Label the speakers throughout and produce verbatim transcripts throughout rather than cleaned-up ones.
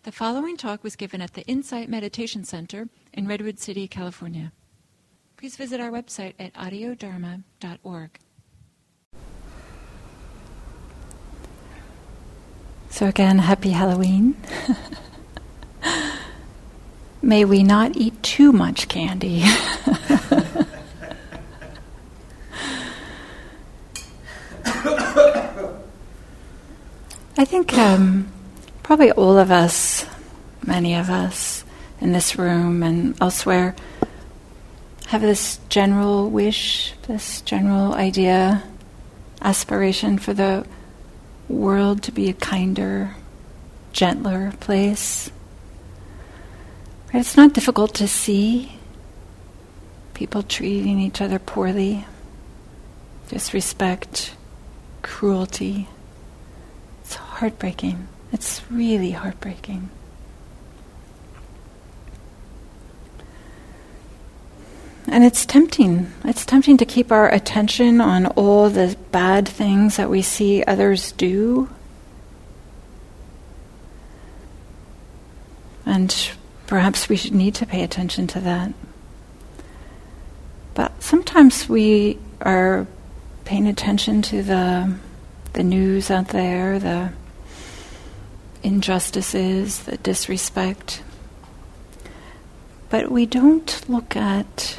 Speaker 1: The following talk was given at the Insight Meditation Center in Redwood City, California. Please visit our website at audio dharma dot org. So again, happy Halloween. May we not eat too much candy. I think um, probably all of us, many of us in this room and elsewhere, have this general wish, this general idea, aspiration for the world to be a kinder, gentler place. It's not difficult to see people treating each other poorly, disrespect, cruelty. It's heartbreaking. It's really heartbreaking. And it's tempting. It's tempting to keep our attention on all the bad things that we see others do. And perhaps we should need to pay attention to that. But sometimes we are paying attention to the the news out there, the injustices, the disrespect. But we don't look at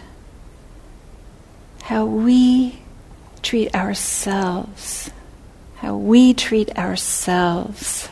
Speaker 1: how we treat ourselves, how we treat ourselves.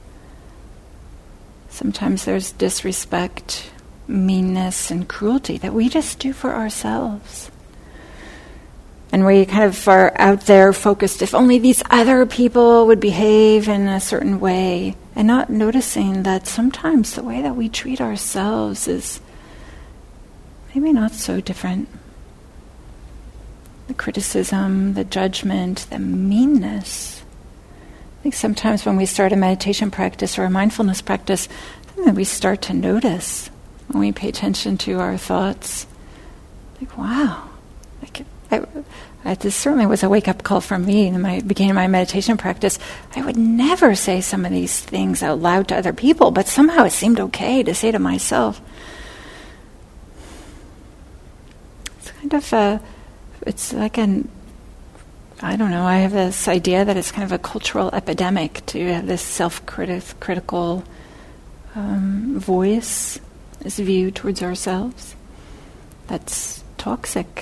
Speaker 1: Sometimes there's disrespect, meanness, and cruelty that we just do for ourselves. And we kind of are out there focused, if only these other people would behave in a certain way, and not noticing that sometimes the way that we treat ourselves is maybe not so different. The criticism, the judgment, the meanness. I think sometimes when we start a meditation practice or a mindfulness practice, then we start to notice when we pay attention to our thoughts. Like, wow, like I, I, this certainly was a wake-up call for me in my beginning of my meditation practice. I would never say some of these things out loud to other people, but somehow it seemed okay to say to myself. It's kind of a, it's like an, I don't know, I have this idea that it's kind of a cultural epidemic to have this self-critical um, voice, this view towards ourselves. That's toxic.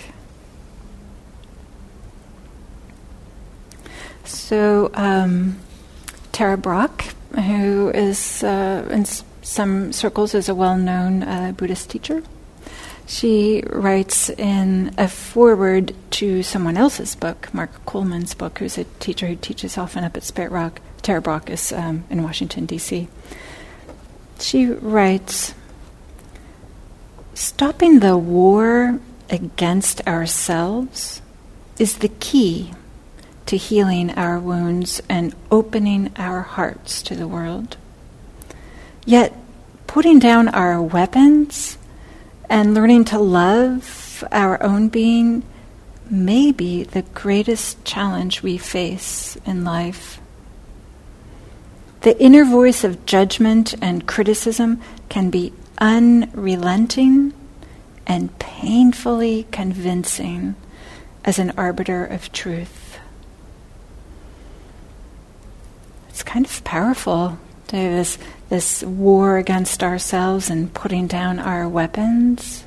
Speaker 1: So, um, Tara Brach, who is uh, in s- some circles is a well-known uh, Buddhist teacher, she writes in a foreword to someone else's book, Mark Coleman's book, who's a teacher who teaches often up at Spirit Rock. Tara Brach is um, in Washington, D C She writes, "Stopping the war against ourselves is the key to healing our wounds and opening our hearts to the world. Yet, putting down our weapons and learning to love our own being may be the greatest challenge we face in life. The inner voice of judgment and criticism can be unrelenting and painfully convincing as an arbiter of truth." It's kind of powerful to have this, this war against ourselves and putting down our weapons.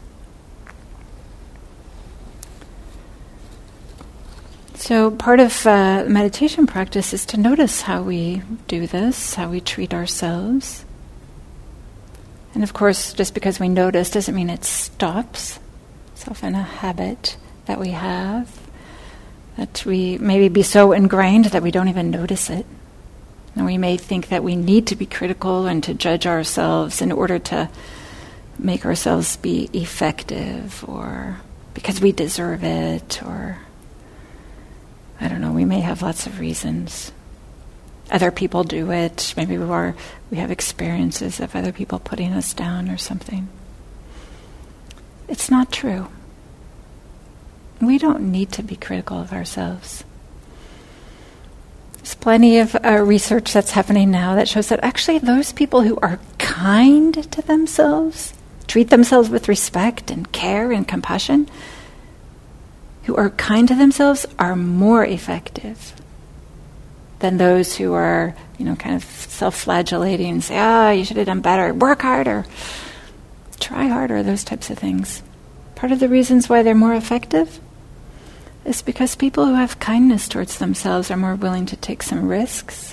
Speaker 1: So part of uh, meditation practice is to notice how we do this, how we treat ourselves. And of course, just because we notice doesn't mean it stops. It's often a habit that we have, that we maybe be so ingrained that we don't even notice it. And we may think that we need to be critical and to judge ourselves in order to make ourselves be effective, or because we deserve it, or I don't know, we may have lots of reasons. Other people do it. Maybe we are, we have experiences of other people putting us down or something. It's not true. We don't need to be critical of ourselves. There's plenty of uh, research that's happening now that shows that actually those people who are kind to themselves, treat themselves with respect and care and compassion, who are kind to themselves are more effective than those who are, you know, kind of self-flagellating and say, ah, you should have done better, work harder, try harder, those types of things. Part of the reasons why they're more effective is because people who have kindness towards themselves are more willing to take some risks,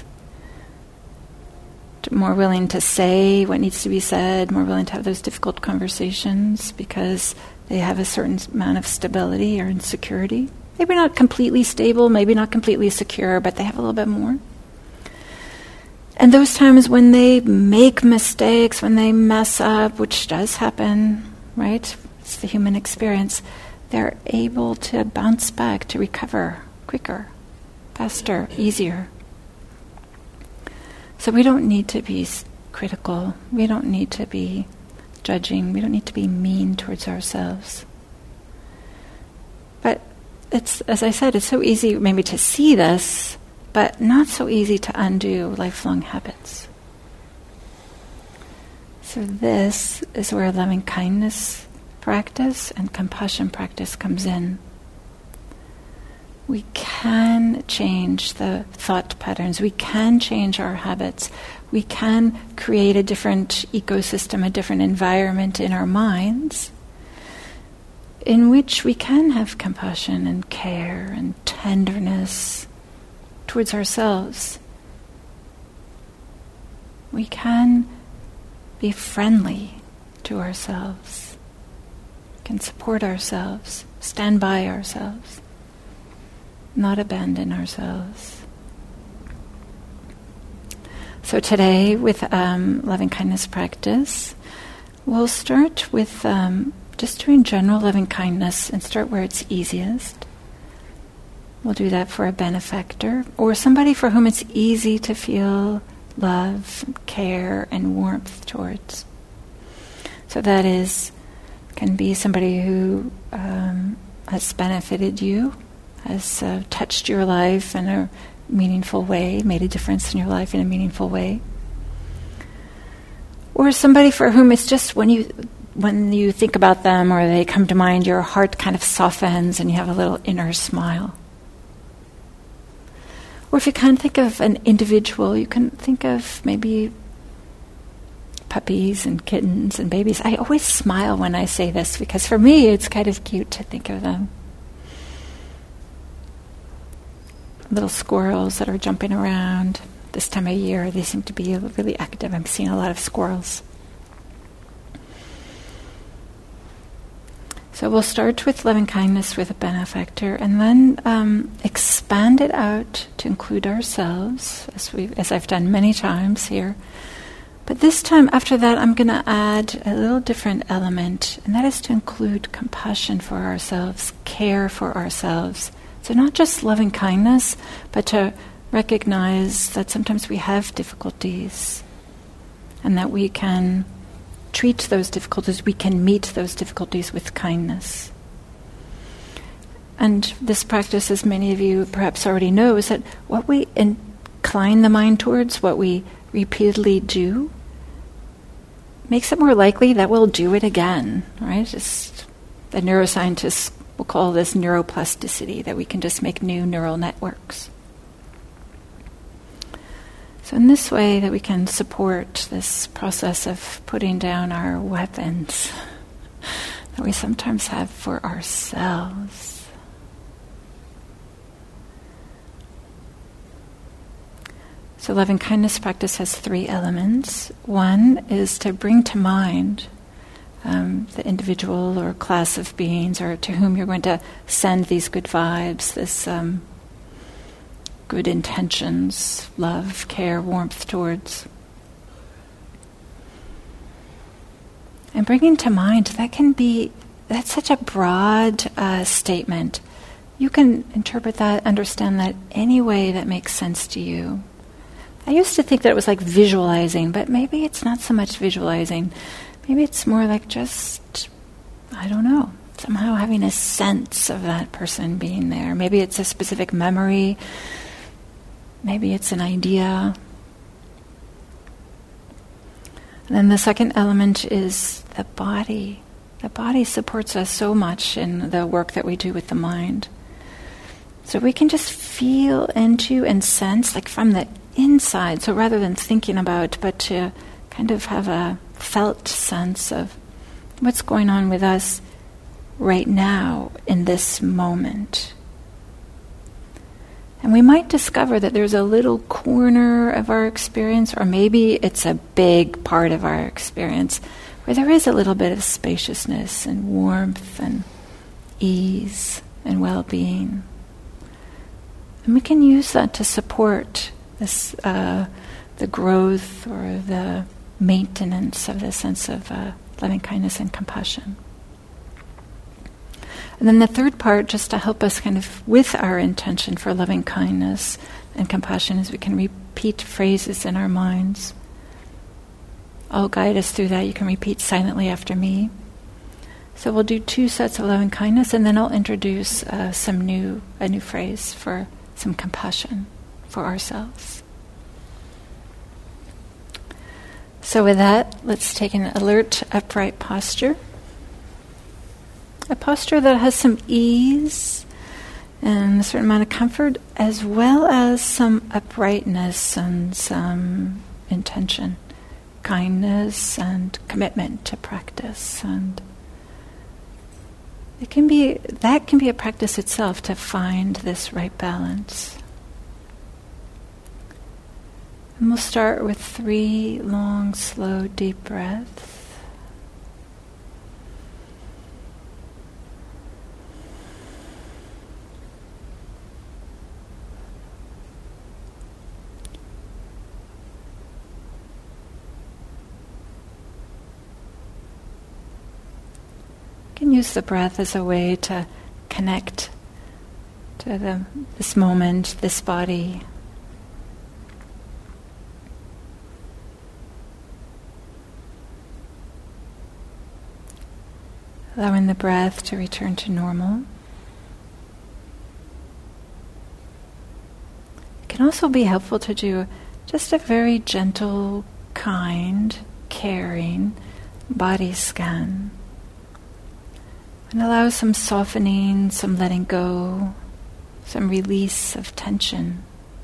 Speaker 1: more willing to say what needs to be said, more willing to have those difficult conversations because they have a certain amount of stability or insecurity. Maybe not completely stable, maybe not completely secure, but they have a little bit more. And those times when they make mistakes, when they mess up, which does happen, right? It's the human experience. They're able to bounce back, to recover quicker, faster, easier. So we don't need to be critical. We don't need to be judging. We don't need to be mean towards ourselves. But it's, as I said, it's so easy maybe to see this, but not so easy to undo lifelong habits. So this is where loving kindness practice and compassion practice comes in. We can change the thought patterns. We can change our habits. We can create a different ecosystem, a different environment in our minds in which we can have compassion and care and tenderness towards ourselves. We can be friendly to ourselves. We can support ourselves, stand by ourselves, not abandon ourselves. So today, with um, loving kindness practice, we'll start with um, just doing general loving kindness and start where it's easiest. We'll do that for a benefactor or somebody for whom it's easy to feel love, care, and warmth towards. So that is, can be somebody who um, has benefited you, has uh, touched your life in a meaningful way, made a difference in your life in a meaningful way. Or somebody for whom it's just when you when you think about them or they come to mind, your heart kind of softens and you have a little inner smile. Or if you can't think of an individual, you can think of maybe puppies and kittens and babies. I always smile when I say this because for me it's kind of cute to think of them. Little squirrels that are jumping around. This time of year, they seem to be really active. I'm seeing a lot of squirrels. So we'll start with loving kindness with a benefactor, and then um, expand it out to include ourselves, as we, as I've done many times here. But this time, after that, I'm going to add a little different element, and that is to include compassion for ourselves, care for ourselves. So not just loving kindness, but to recognize that sometimes we have difficulties and that we can treat those difficulties, we can meet those difficulties with kindness. And this practice, as many of you perhaps already know, is that what we incline the mind towards, what we repeatedly do, makes it more likely that we'll do it again, right? Just the neuroscientists will call this neuroplasticity, that we can just make new neural networks. So in this way that we can support this process of putting down our weapons that we sometimes have for ourselves. So loving kindness practice has three elements. One is to bring to mind um, the individual or class of beings or to whom you're going to send these good vibes, this um, good intentions, love, care, warmth towards. And bringing to mind, that can be, that's such a broad uh, statement. You can interpret that, understand that any way that makes sense to you. I used to think that it was like visualizing, but maybe it's not so much visualizing. Maybe it's more like just, I don't know, somehow having a sense of that person being there. Maybe it's a specific memory. Maybe it's an idea. And then the second element is the body. The body supports us so much in the work that we do with the mind. So we can just feel into and sense, like from the inside, so rather than thinking about, but to kind of have a felt sense of what's going on with us right now in this moment. And we might discover that there's a little corner of our experience, or maybe it's a big part of our experience, where there is a little bit of spaciousness and warmth and ease and well-being. And we can use that to support this, uh, the growth or the maintenance of the sense of uh, loving kindness and compassion. And then the third part, just to help us kind of with our intention for loving kindness and compassion, is we can repeat phrases in our minds. I'll guide us through that. You can repeat silently after me. So we'll do two sets of loving kindness, and then I'll introduce uh, some new, a new phrase for some compassion for ourselves. So with that, let's take an alert, upright posture. A posture that has some ease and a certain amount of comfort, as well as some uprightness and some intention, kindness and commitment to practice. And it can be that can be a practice itself, to find this right balance. And we'll start with three long, slow, deep breaths. You can use the breath as a way to connect to the, this moment, this body. Allowing the breath to return to normal. It can also be helpful to do just a very gentle, kind, caring body scan. And allow some softening, some letting go, some release of tension.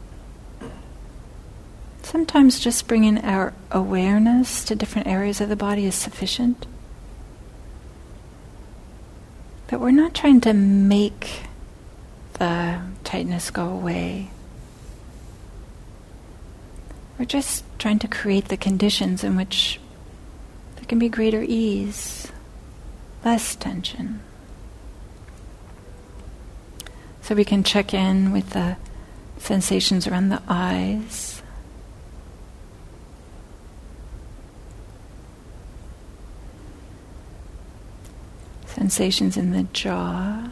Speaker 1: Sometimes just bringing our awareness to different areas of the body is sufficient. But we're not trying to make the tightness go away. We're just trying to create the conditions in which there can be greater ease, less tension. So we can check in with the sensations around the eyes. Sensations in the jaw.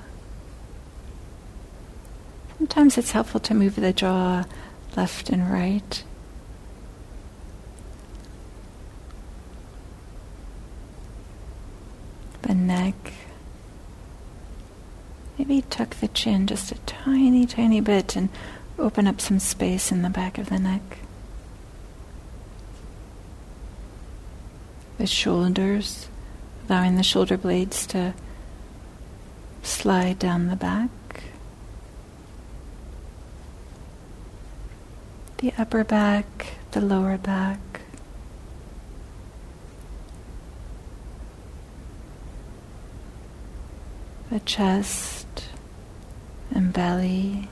Speaker 1: Sometimes it's helpful to move the jaw left and right. The neck. Maybe tuck the chin just a tiny, tiny bit and open up some space in the back of the neck. The shoulders, allowing the shoulder blades to slide down the back. The upper back, the lower back. The chest and belly.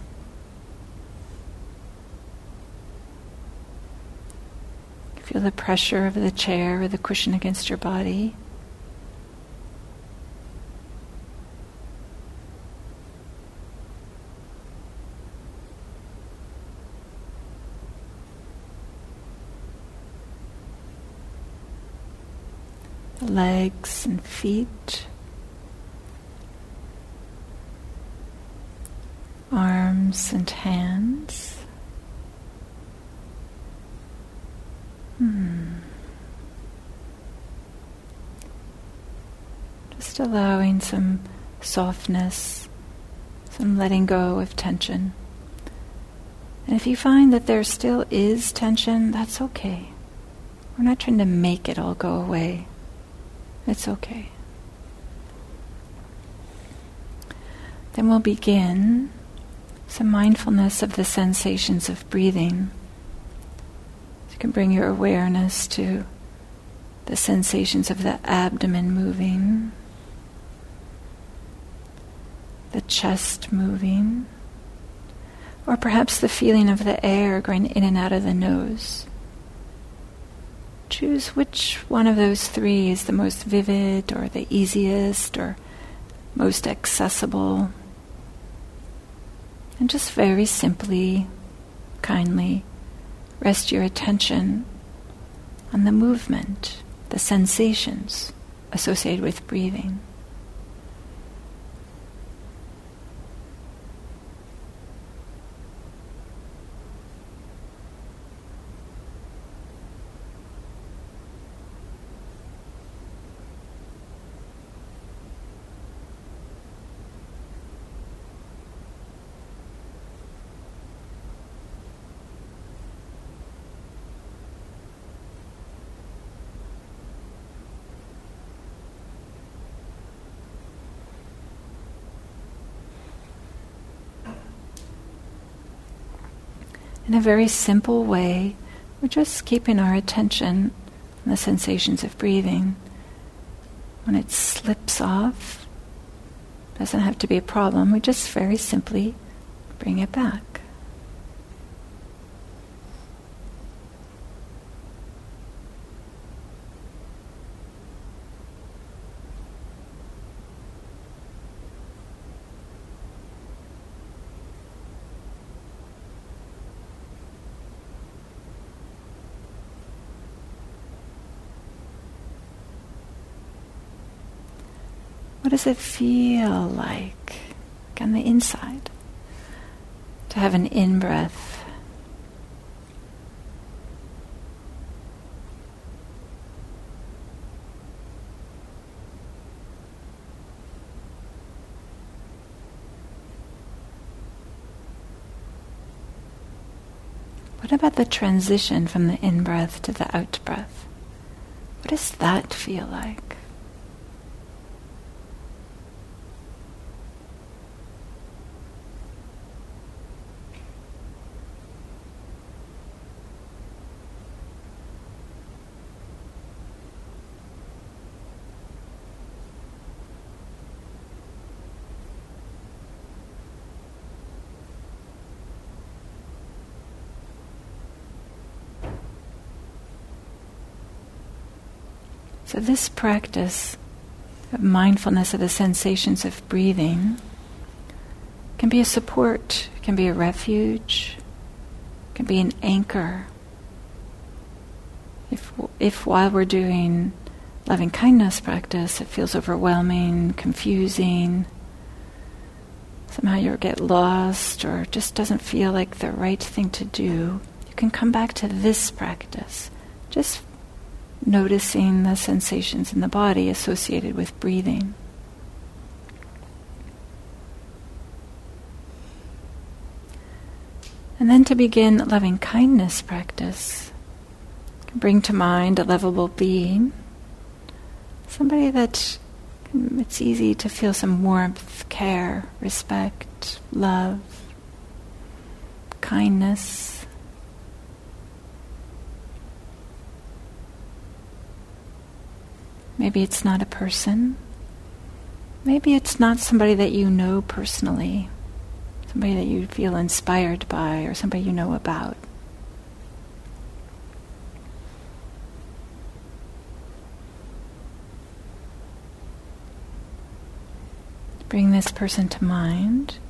Speaker 1: Feel the pressure of the chair or the cushion against your body. The legs and feet. Arms and hands. Hmm. Just allowing some softness, some letting go of tension. And if you find that there still is tension, that's okay. We're not trying to make it all go away. It's okay. Then we'll begin some mindfulness of the sensations of breathing. You can bring your awareness to the sensations of the abdomen moving, the chest moving, or perhaps the feeling of the air going in and out of the nose. Choose which one of those three is the most vivid or the easiest or most accessible. And just very simply, kindly, rest your attention on the movement, the sensations associated with breathing. In a very simple way, we're just keeping our attention on the sensations of breathing. When it slips off, doesn't have to be a problem, we just very simply bring it back. What does it feel like on the inside to have an in-breath? What about the transition from the in-breath to the out-breath? What does that feel like? So this practice of mindfulness of the sensations of breathing can be a support, can be a refuge, can be an anchor. If, if while we're doing loving kindness practice, it feels overwhelming, confusing, somehow you get lost or just doesn't feel like the right thing to do, you can come back to this practice, just noticing the sensations in the body associated with breathing. And then to begin loving kindness practice, bring to mind a lovable being, somebody that it's easy to feel some warmth, care, respect, love, kindness. Maybe it's not a person. Maybe it's not somebody that you know personally, somebody that you feel inspired by or somebody you know about. Bring this person to mind.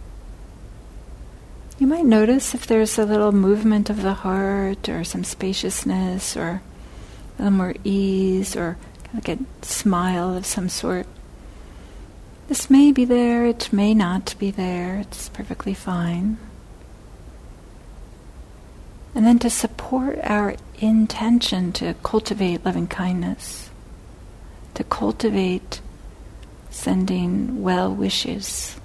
Speaker 1: You might notice if there's a little movement of the heart or some spaciousness or a little more ease or like a smile of some sort. This may be there, it may not be there, it's perfectly fine. And then to support our intention to cultivate loving kindness, to cultivate sending well wishes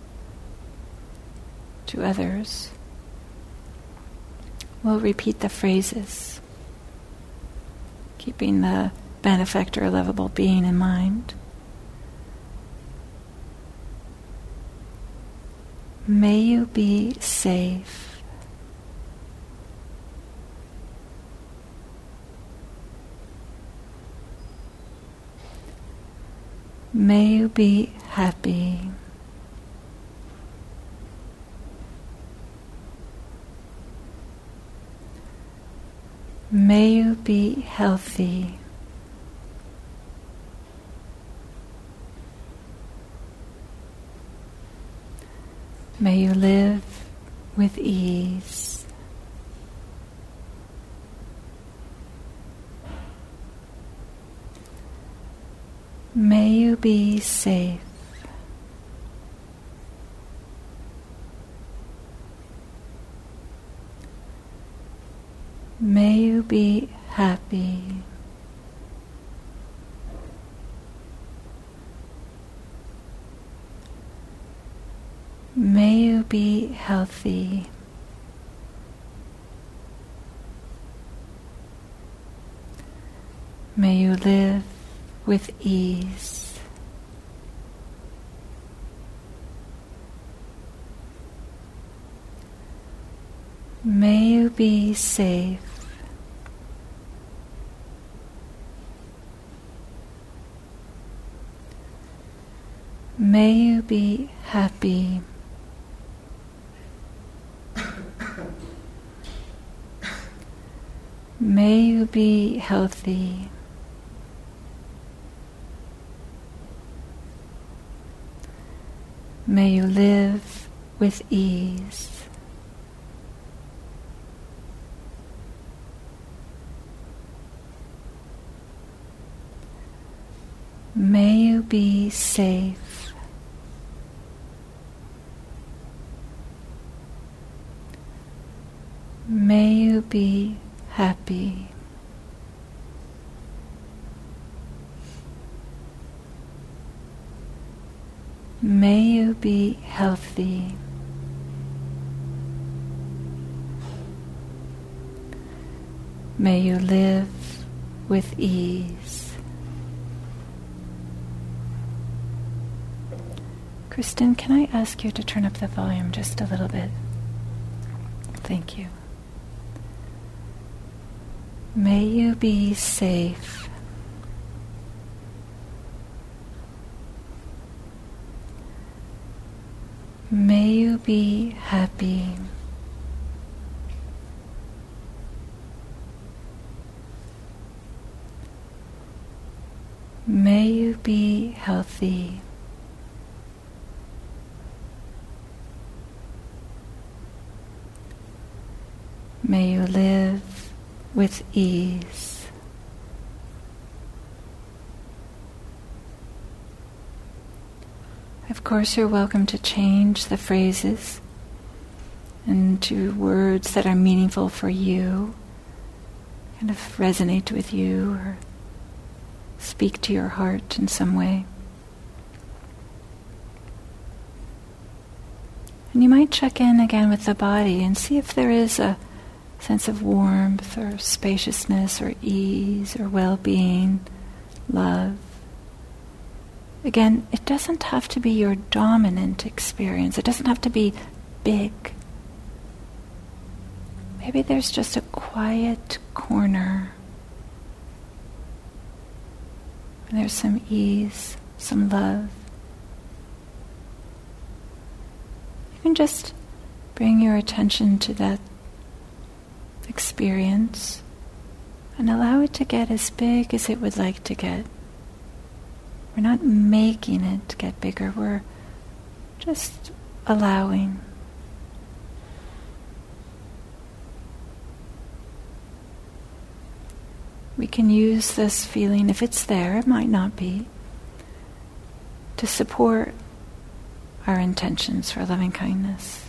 Speaker 1: to others, we'll repeat the phrases. keeping the benefactor, lovable being in mind. May you be safe. May you be happy. May you be healthy. May you live with ease. May you be safe. May you be happy. May you be healthy. May you live with ease. May you be safe. May you be happy. May you be healthy. May you live with ease. May you be safe. May you be happy. May you be healthy. May you live with ease. Kristen, can I ask you to turn up the volume just a little bit? Thank you. May you be safe. May you be happy. May you be healthy. May you live with ease. Of course, you're welcome to change the phrases into words that are meaningful for you, kind of resonate with you, or speak to your heart in some way. And you might check in again with the body and see if there is a sense of warmth or spaciousness or ease or well-being, love. Again, it doesn't have to be your dominant experience. It doesn't have to be big. Maybe there's just a quiet corner. And there's some ease, some love. You can just bring your attention to that experience and allow it to get as big as it would like to get. We're not making it get bigger, we're just allowing. We can use this feeling, if it's there, it might not be, to support our intentions for loving kindness.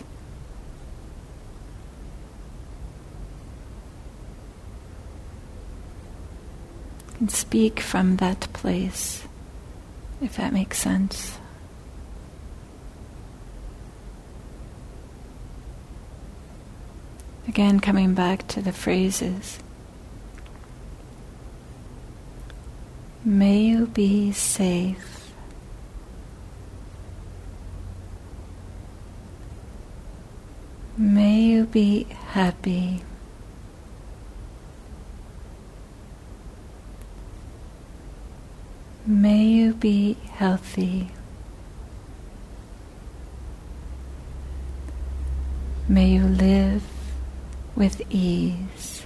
Speaker 1: You can speak from that place, if that makes sense. Again, coming back to the phrases. May you be safe. May you be happy. May you be healthy. May you live with ease.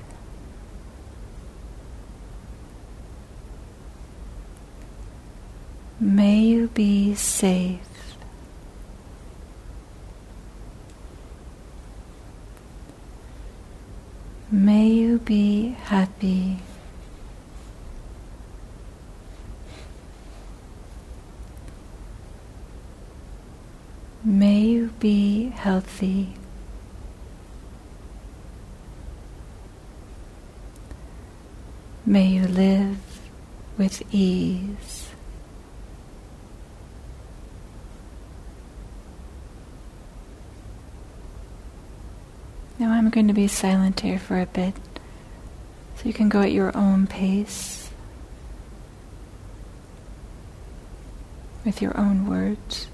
Speaker 1: May you be safe. May you be happy. May you be healthy. May you live with ease. Now I'm going to be silent here for a bit, so you can go at your own pace, with your own words.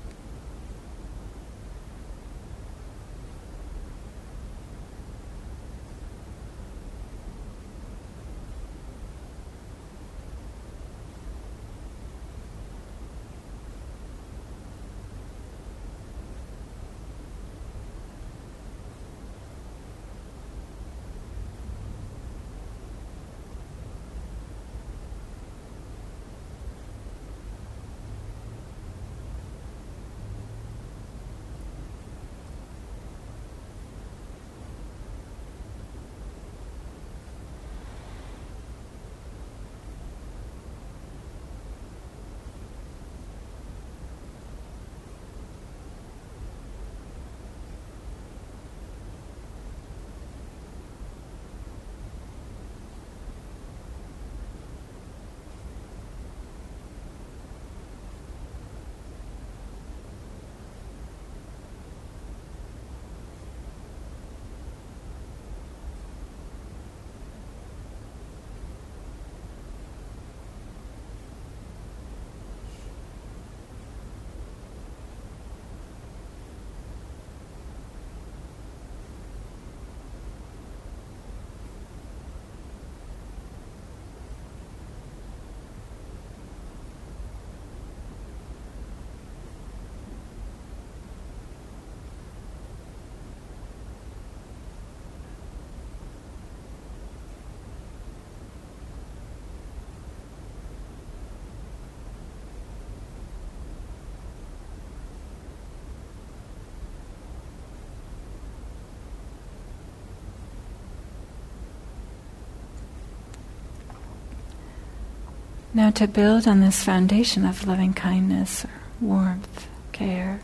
Speaker 1: Now, to build on this foundation of loving kindness, or warmth, care,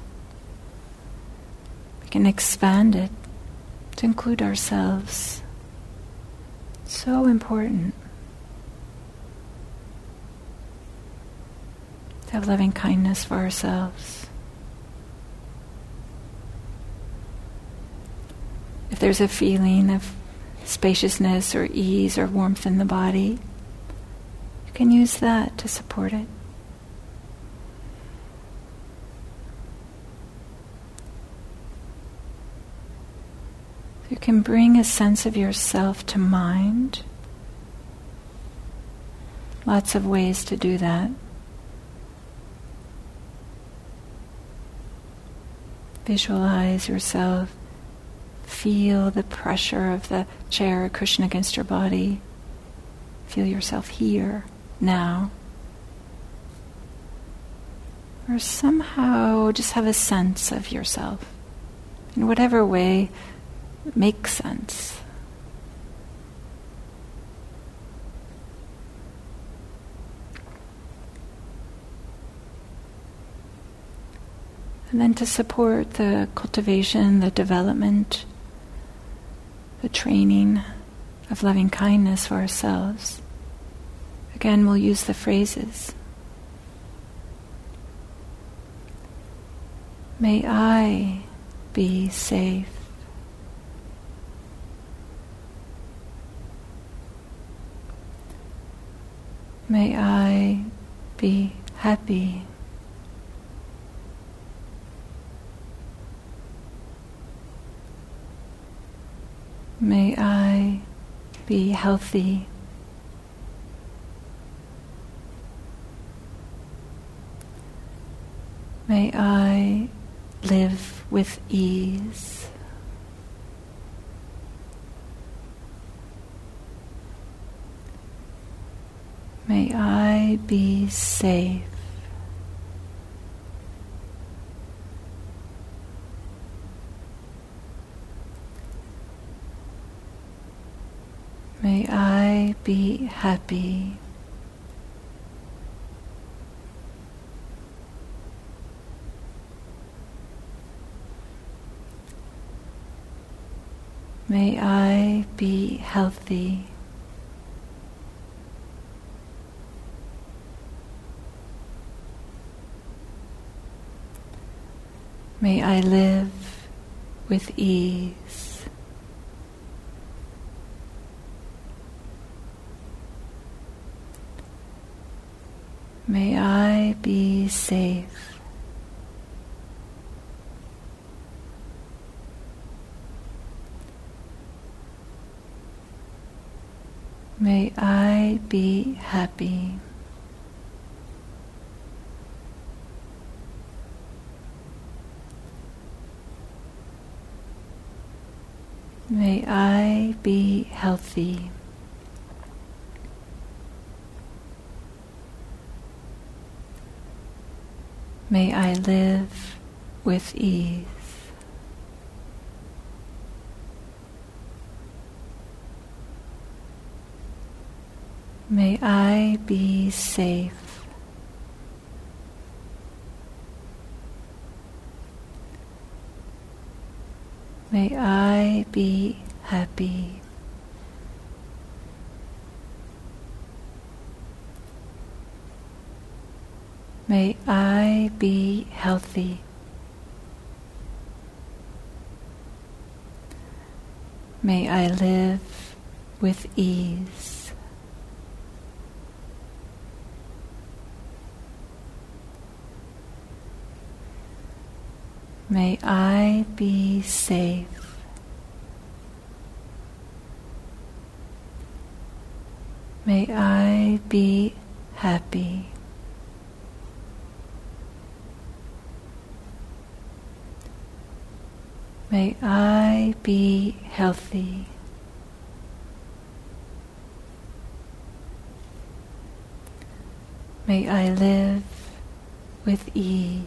Speaker 1: we can expand it to include ourselves. So important to have loving kindness for ourselves. If there's a feeling of spaciousness or ease or warmth in the body, you can use that to support it. You can bring a sense of yourself to mind. Lots of ways to do that. Visualize yourself. Feel the pressure of the chair or cushion against your body. Feel yourself here, now. Or somehow just have a sense of yourself in whatever way makes sense. And then to support the cultivation, the development, the training of loving kindness for ourselves, again, we'll use the phrases. May I be safe. May I be happy. May I be healthy. May I live with ease. May I be safe. May I be happy. May I be healthy. May I live with ease. May I be safe. May I be happy. May I be healthy. May I live with ease. May I be safe. May I be happy. May I be healthy. May I live with ease. May I be safe. May I be happy. May I be healthy. May I live with ease.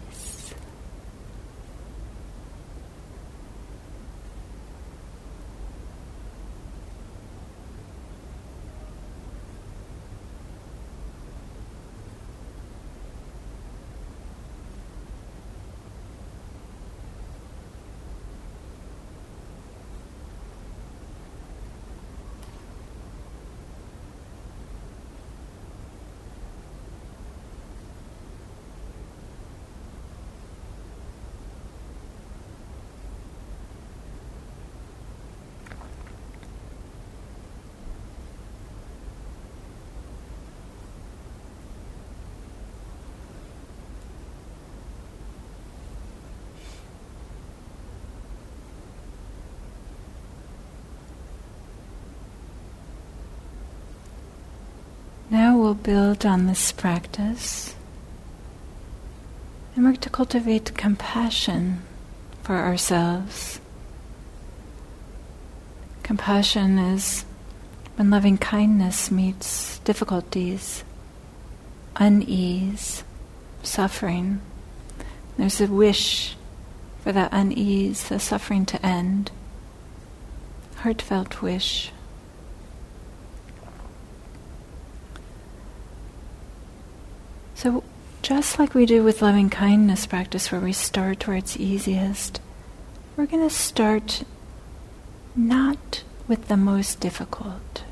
Speaker 1: Now we'll build on this practice and work to cultivate compassion for ourselves. Compassion is when loving kindness meets difficulties, unease, suffering. There's a wish for that unease, the suffering to end. Heartfelt wish. So just like we do with loving kindness practice, where we start where it's easiest, we're going to start not with the most difficult.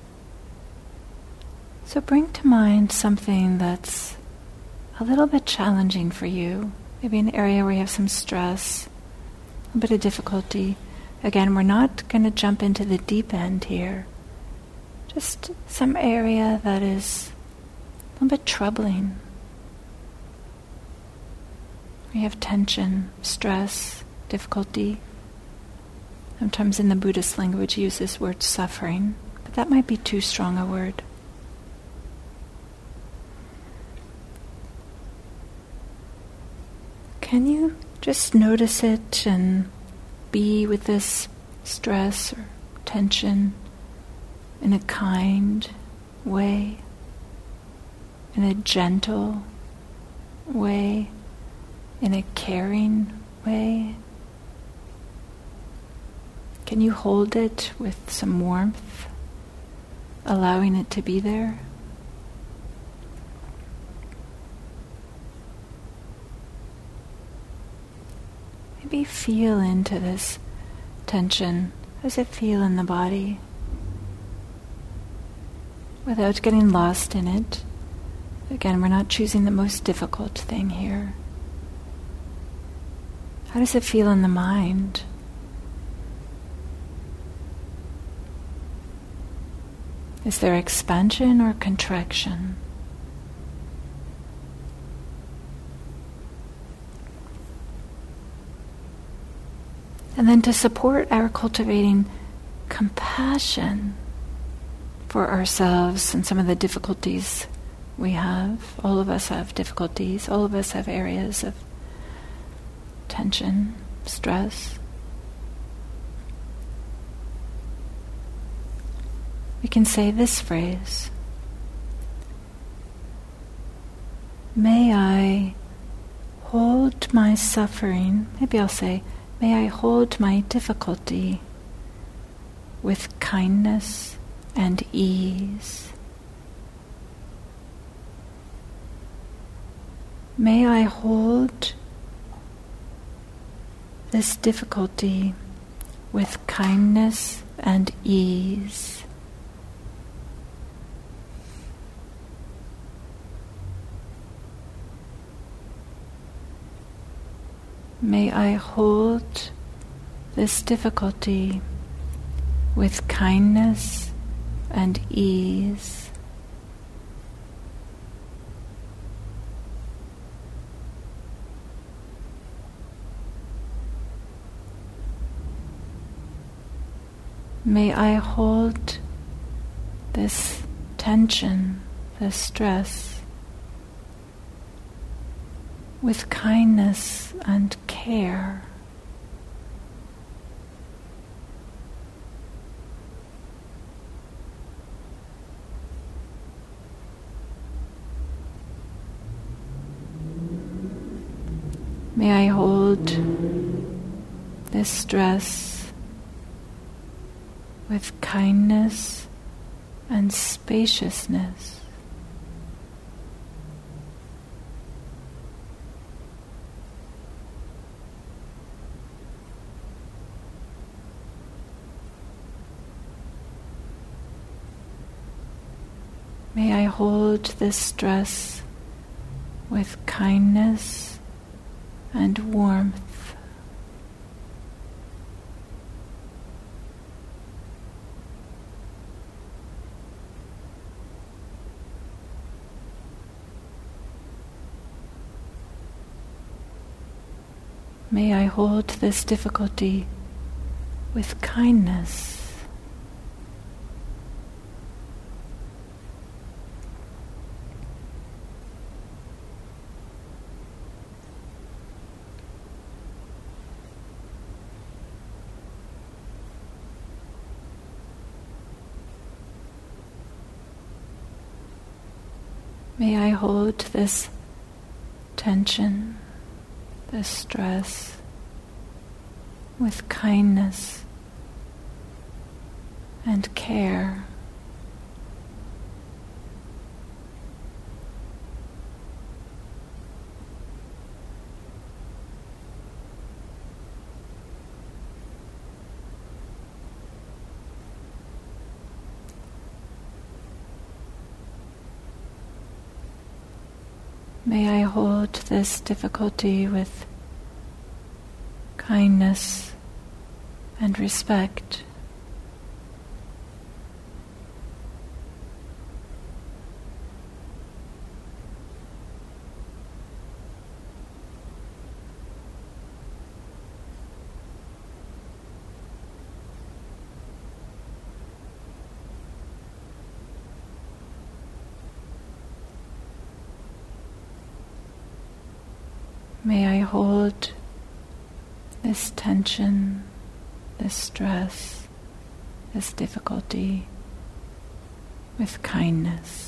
Speaker 1: So bring to mind something that's a little bit challenging for you, maybe an area where you have some stress, a bit of difficulty. Again, we're not going to jump into the deep end here. Just some area that is a little bit troubling. We have tension, stress, difficulty. Sometimes in the Buddhist language use this word suffering, but that might be too strong a word. Can you just notice it and be with this stress or tension in a kind way, in a gentle way, in a caring way? Can you hold it with some warmth, allowing it to be there? Maybe feel into this tension. How does it feel in the body? Without getting lost in it. Again, we're not choosing the most difficult thing here. How does it feel in the mind? Is there expansion or contraction? And then to support our cultivating compassion for ourselves and some of the difficulties we have. All of us have difficulties. All of us have areas of tension, stress. We can say this phrase: may I hold my suffering, maybe I'll say, may I hold my difficulty with kindness and ease. May I hold this difficulty with kindness and ease. May I hold this difficulty with kindness and ease. May I hold this tension, this stress, with kindness and care. May I hold this stress with kindness and spaciousness. May I hold this stress with kindness and warmth. May I hold this difficulty with kindness. May I hold this tension, this stress, with kindness and care. May I hold this difficulty with kindness and respect. May I hold this tension, this stress, this difficulty with kindness.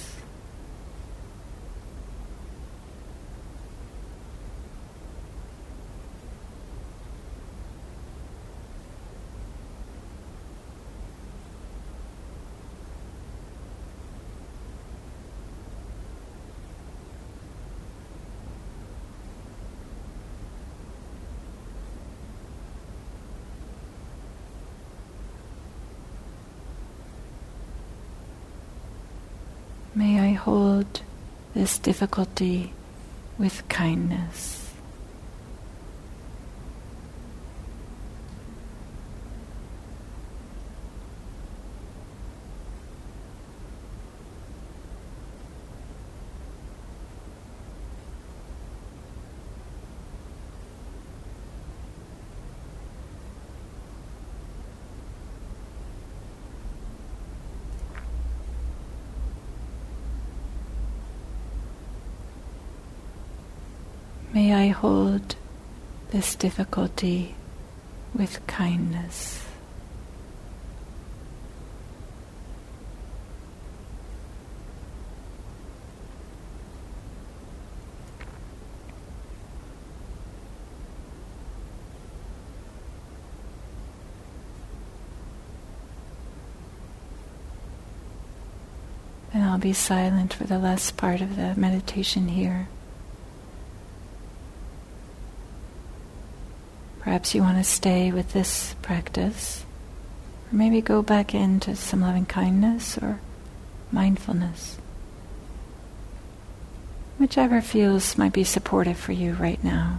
Speaker 1: May I hold this difficulty with kindness. May I hold this difficulty with kindness. And I'll be silent for the last part of the meditation here. Perhaps you want to stay with this practice, or maybe go back into some loving kindness or mindfulness. Whichever feels might be supportive for you right now.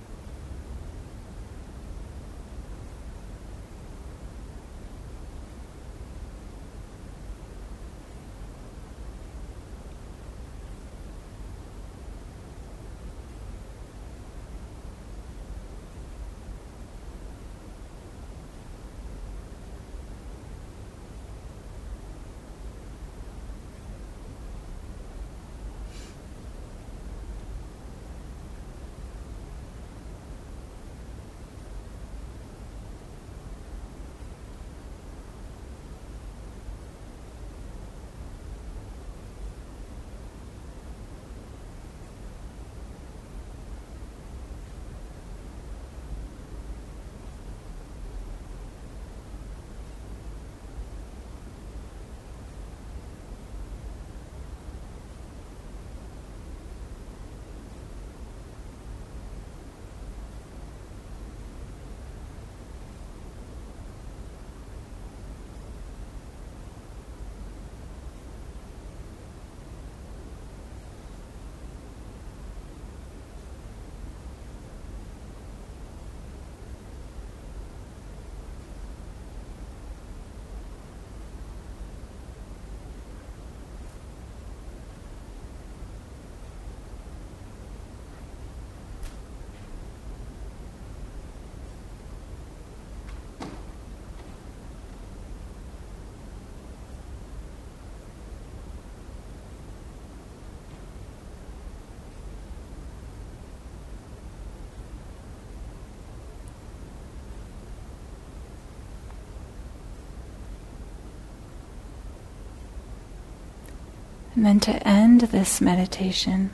Speaker 1: And then to end this meditation,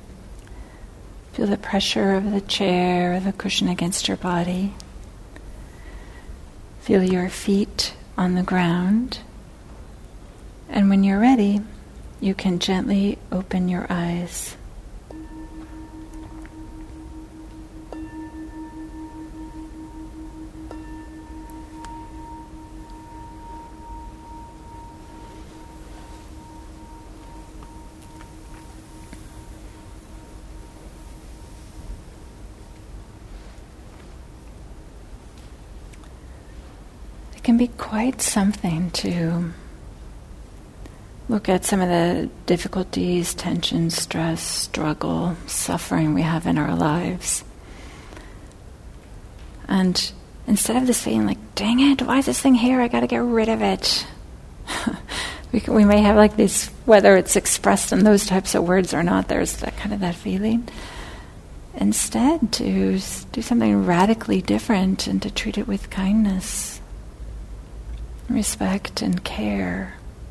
Speaker 1: feel the pressure of the chair or the cushion against your body. Feel your feet on the ground. And when you're ready, you can gently open your eyes. It can be quite something to look at some of the difficulties, tension, stress, struggle, suffering we have in our lives. And instead of this feeling like, dang it, why is this thing here? I got to get rid of it. we, we may have like this, whether it's expressed in those types of words or not, there's that kind of that feeling. instead to s- do something radically different and to treat it with kindness, respect and care.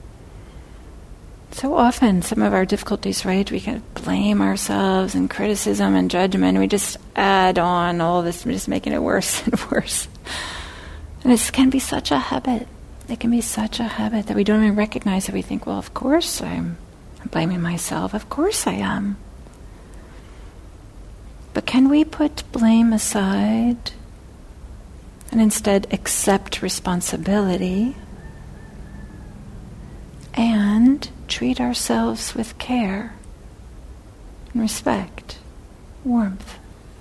Speaker 1: So often, some of our difficulties, right, we kind of blame ourselves and criticism and judgment. We just add on all this, we're just making it worse and worse. And it can be such a habit. It can be such a habit that we don't even recognize it. We think, well, of course I'm, I'm blaming myself. Of course I am. But can we put blame aside and instead accept responsibility and treat ourselves with care and respect, warmth?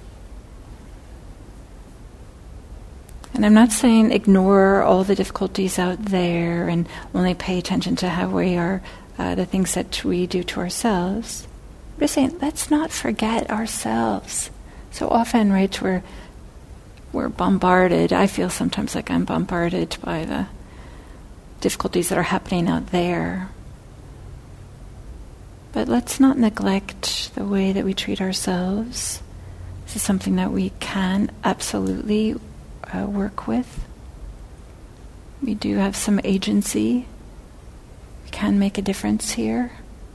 Speaker 1: And I'm not saying ignore all the difficulties out there and only pay attention to how we are, uh, the things that we do to ourselves. I'm just saying, let's not forget ourselves. So often, right, we're, we're bombarded. I feel sometimes like I'm bombarded by the difficulties that are happening out there. But let's not neglect the way that we treat ourselves. This is something that we can absolutely uh, work with. We do have some agency. We can make a difference here.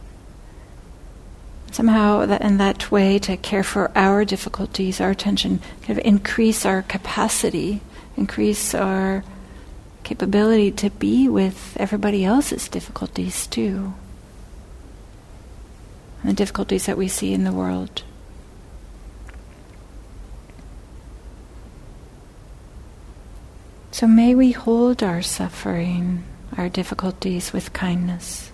Speaker 1: Somehow, that in that way, to care for our difficulties, our attention, kind of increase our capacity, increase our capability to be with everybody else's difficulties too, and the difficulties that we see in the world. So may we hold our suffering, our difficulties with kindness.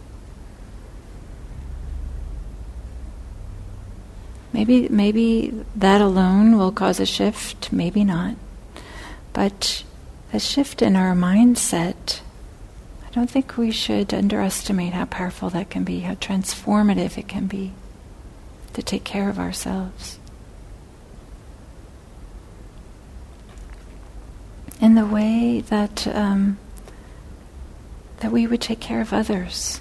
Speaker 1: Maybe, maybe that alone will cause a shift, maybe not. But a shift in our mindset, I don't think we should underestimate how powerful that can be, how transformative it can be to take care of ourselves. In the way that um, that we would take care of others.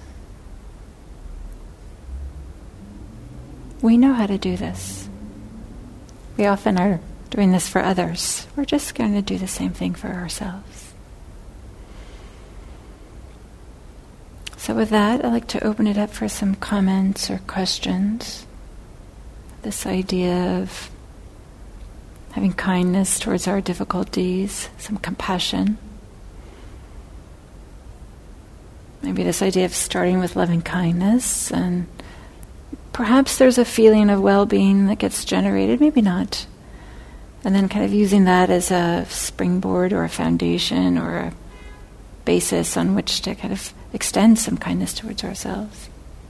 Speaker 1: We know how to do this. We often are doing this for others. We're just going to do the same thing for ourselves. So with that, I'd like to open it up for some comments or questions. This idea of having kindness towards our difficulties, some compassion. Maybe this idea of starting with loving kindness, and perhaps there's a feeling of well-being that gets generated, maybe not. And then kind of using that as a springboard or a foundation or a basis on which to kind of extend some kindness towards ourselves.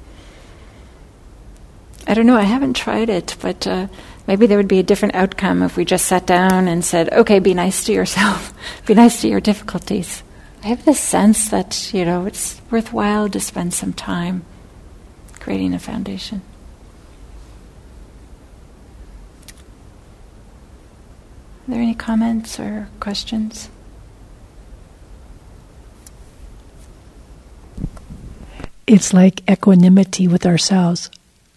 Speaker 1: I don't know, I haven't tried it, but uh, maybe there would be a different outcome if we just sat down and said, okay, be nice to yourself, be nice to your difficulties. I have this sense that, you know, it's worthwhile to spend some time creating a foundation. Are there any comments or questions?
Speaker 2: It's like equanimity with ourselves.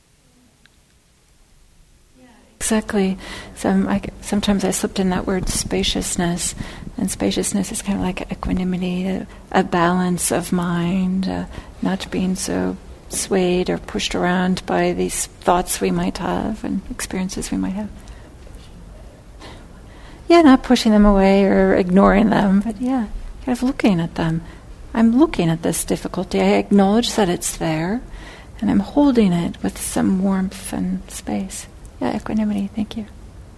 Speaker 1: Exactly. Some, I, sometimes I slipped in that word spaciousness, and spaciousness is kind of like equanimity, a, a balance of mind, uh, not being so swayed or pushed around by these thoughts we might have and experiences we might have. Yeah, not pushing them away or ignoring them, but yeah, kind of looking at them. I'm looking at this difficulty. I acknowledge that it's there, and I'm holding it with some warmth and space. Yeah, equanimity, thank you.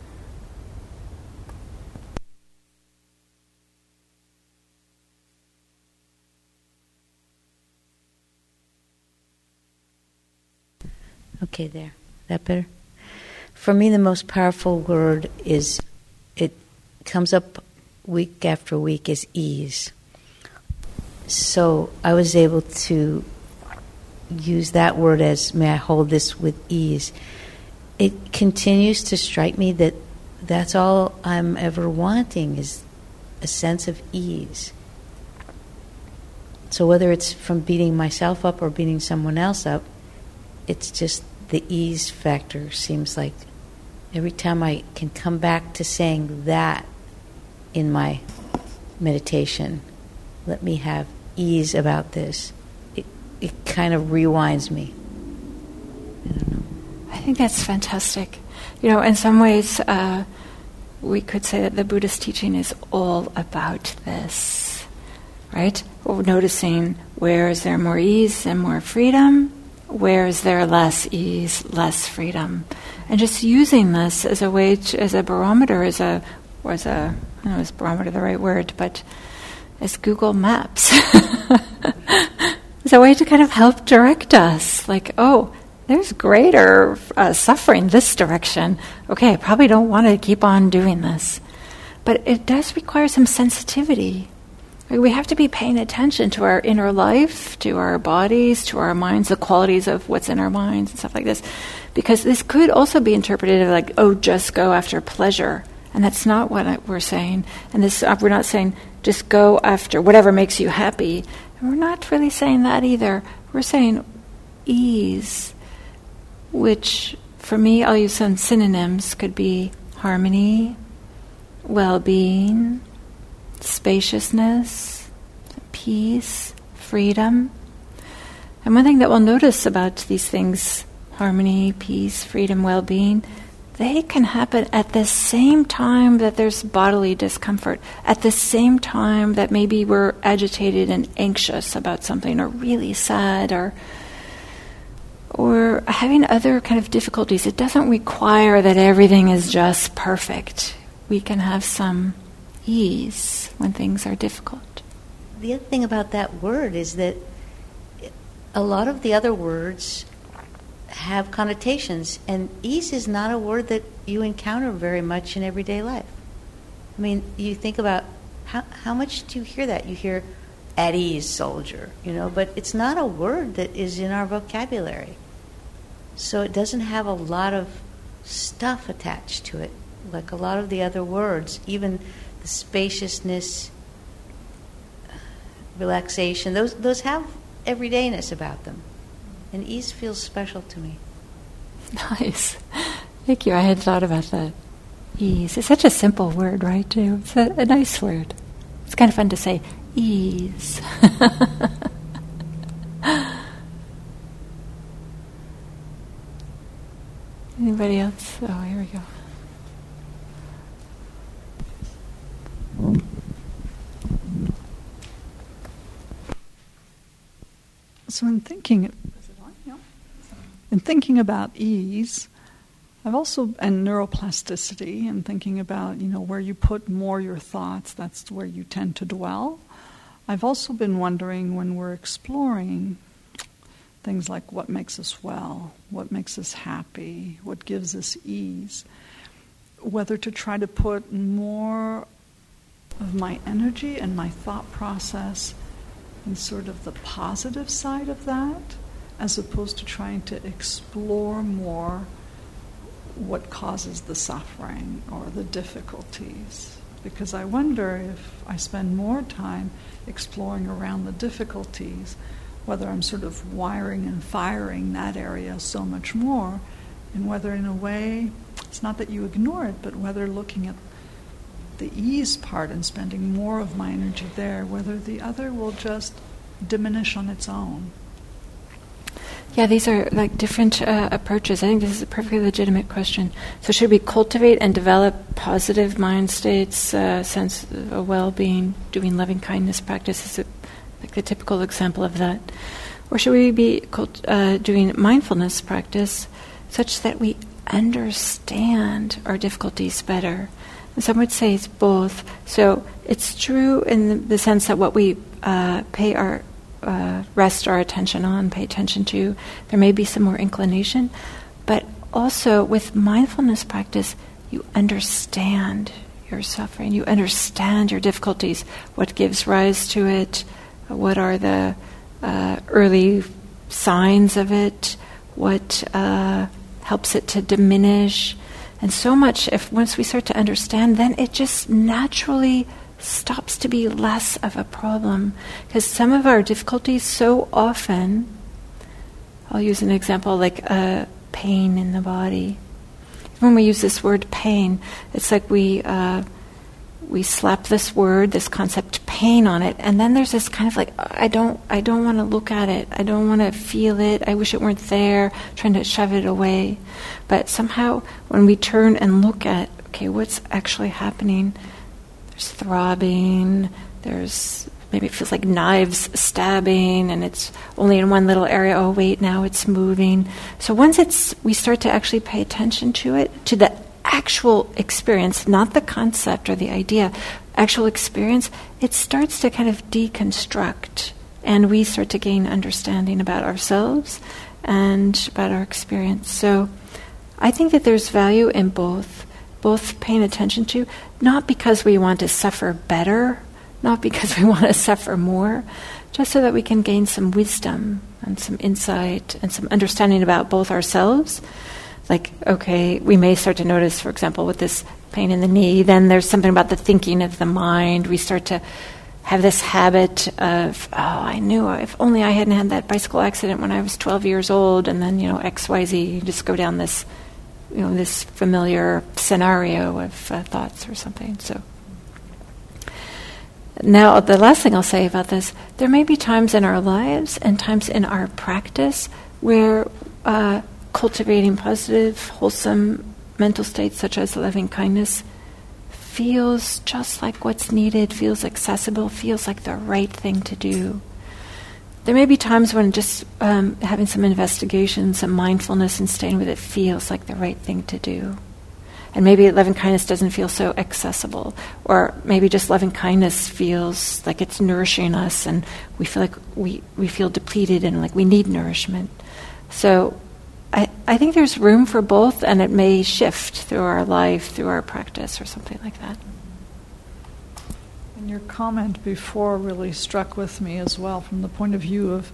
Speaker 3: Okay, there. That better? For me, the most powerful word is, it comes up week after week, is ease. So I was able to use that word as, may I hold this with ease. It continues to strike me that that's all I'm ever wanting, is a sense of ease. So whether it's from beating myself up or beating someone else up, it's just the ease factor seems like every time I can come back to saying that in my meditation, let me have ease about this, it, it kind of rewinds me. I don't know.
Speaker 1: I think that's fantastic. You know, in some ways, uh, we could say that the Buddhist teaching is all about this, right? We're noticing where is there more ease and more freedom, where is there less ease, less freedom, and just using this as a way, to, as a barometer, as a, or as a, I don't know, is barometer the right word, but as Google Maps, as a way to kind of help direct us, like, oh, there's greater uh, suffering this direction. Okay, I probably don't want to keep on doing this. But it does require some sensitivity. Like, we have to be paying attention to our inner life, to our bodies, to our minds, the qualities of what's in our minds and stuff like this. Because this could also be interpreted as like, oh, just go after pleasure. And that's not what I, we're saying. And this uh, we're not saying just go after whatever makes you happy. And we're not really saying that either. We're saying ease, which for me, I'll use some synonyms, could be harmony, well-being, spaciousness, peace, freedom. And one thing that we'll notice about these things, harmony, peace, freedom, well-being, they can happen at the same time that there's bodily discomfort, at the same time that maybe we're agitated and anxious about something, or really sad, or or having other kind of difficulties. It doesn't require that everything is just perfect. We can have some ease when things are difficult.
Speaker 3: The other thing about that word is that a lot of the other words have connotations, and ease is not a word that you encounter very much in everyday life. I mean, you think about how how much do you hear that? You hear at ease soldier, you know, but it's not a word that is in our vocabulary. So it doesn't have a lot of stuff attached to it, like a lot of the other words, even the spaciousness, relaxation, those those have everydayness about them. And ease feels special to me.
Speaker 1: Nice. Thank you. I had thought about that. Ease. It's such a simple word, right, too? It's a, a nice word. It's kind of fun to say, ease. Anybody else? Oh, here we go.
Speaker 4: So in thinking, is it on? Yeah. In thinking about ease, I've also, and neuroplasticity, and thinking about, you know, where you put more your thoughts, that's where you tend to dwell. I've also been wondering, when we're exploring things like what makes us well, what makes us happy, what gives us ease, whether to try to put more of my energy and my thought process in sort of the positive side of that, as opposed to trying to explore more what causes the suffering or the difficulties. Because I wonder if I spend more time exploring around the difficulties, whether I'm sort of wiring and firing that area so much more, and whether in a way, it's not that you ignore it, but whether looking at the ease part and spending more of my energy there, whether the other will just diminish on its own.
Speaker 1: Yeah, these are like different uh, approaches. I think this is a perfectly legitimate question. So should we cultivate and develop positive mind states, uh, sense of well-being, doing loving kindness practice is a, like the typical example of that? Or should we be cult- uh, doing mindfulness practice such that we understand our difficulties better? And some would say it's both. So it's true in the, the sense that what we uh, pay our Uh, rest our attention on, pay attention to, there may be some more inclination, but also with mindfulness practice, you understand your suffering, you understand your difficulties, what gives rise to it, what are the uh, early signs of it, what uh, helps it to diminish, and so much. If once we start to understand, then it just naturally stops to be less of a problem. Because some of our difficulties so often, I'll use an example like uh, pain in the body. when we use this word pain, it's like we uh, we slap this word, this concept pain on it, and then there's this kind of like, I don't I don't want to look at it, I don't want to feel it, I wish it weren't there, trying to shove it away. But somehow when we turn and look at, okay, what's actually happening, there's throbbing, there's maybe it feels like knives stabbing, and it's only in one little area. Oh, wait, now it's moving. So once it's, we start to actually pay attention to it, to the actual experience, not the concept or the idea, actual experience, it starts to kind of deconstruct, and we start to gain understanding about ourselves and about our experience. So I think that there's value in both, both paying attention to, not because we want to suffer better, not because we want to suffer more, just so that we can gain some wisdom and some insight and some understanding about both ourselves. Like, okay, we may start to notice, for example, with this pain in the knee, then there's something about the thinking of the mind. We start to have this habit of, oh, I knew, if only I hadn't had that bicycle accident when I was twelve years old, and then, you know, X, Y, Z, you just go down this, you know, this familiar scenario of uh, thoughts or something. So now, the last thing I'll say about this, there may be times in our lives and times in our practice where uh, cultivating positive, wholesome mental states such as loving kindness feels just like what's needed, feels accessible, feels like the right thing to do. There may be times when just um, having some investigation, some mindfulness and staying with it feels like the right thing to do. And maybe loving kindness doesn't feel so accessible. Or maybe just loving kindness feels like it's nourishing us and we feel like we, we feel depleted and like we need nourishment. So I, I think there's room for both, and it may shift through our life, through our practice or something like that.
Speaker 4: And your comment before really struck with me as well, from the point of view of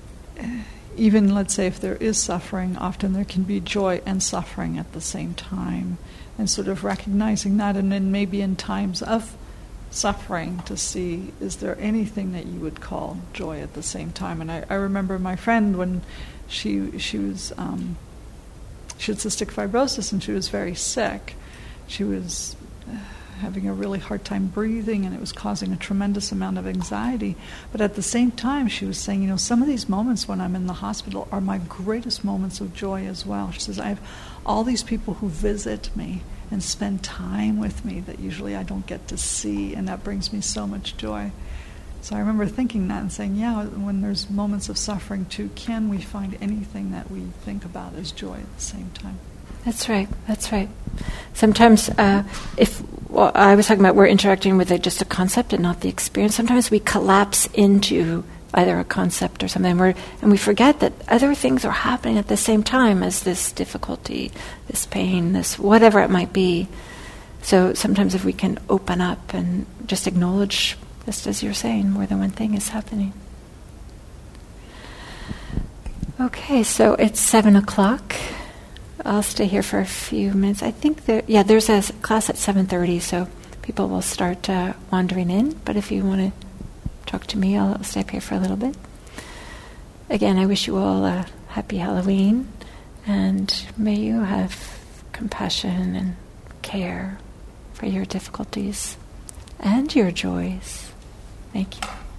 Speaker 4: even, let's say, if there is suffering, often there can be joy and suffering at the same time. And sort of recognizing that, and then maybe in times of suffering to see, is there anything that you would call joy at the same time? And I, I remember my friend when she she was um, she had cystic fibrosis and she was very sick. She was uh, having a really hard time breathing, and it was causing a tremendous amount of anxiety. But at the same time, she was saying, you know, some of these moments when I'm in the hospital are my greatest moments of joy as well. She says, I have all these people who visit me and spend time with me that usually I don't get to see, and that brings me so much joy. So I remember thinking that and saying, yeah, when there's moments of suffering too, can we find anything that we think about as joy at the same time?
Speaker 1: That's right, that's right. Sometimes uh, if, well, I was talking about we're interacting with a, just a concept and not the experience, sometimes we collapse into either a concept or something, where, and we forget that other things are happening at the same time as this difficulty, this pain, this whatever it might be. So sometimes if we can open up and just acknowledge, just as you're saying, more than one thing is happening. Okay, so it's seven o'clock. I'll stay here for a few minutes. I think there, yeah, there's a class at seven thirty, so people will start uh, wandering in. But if you want to talk to me, I'll stay up here for a little bit. Again, I wish you all a happy Halloween, and may you have compassion and care for your difficulties and your joys. Thank you.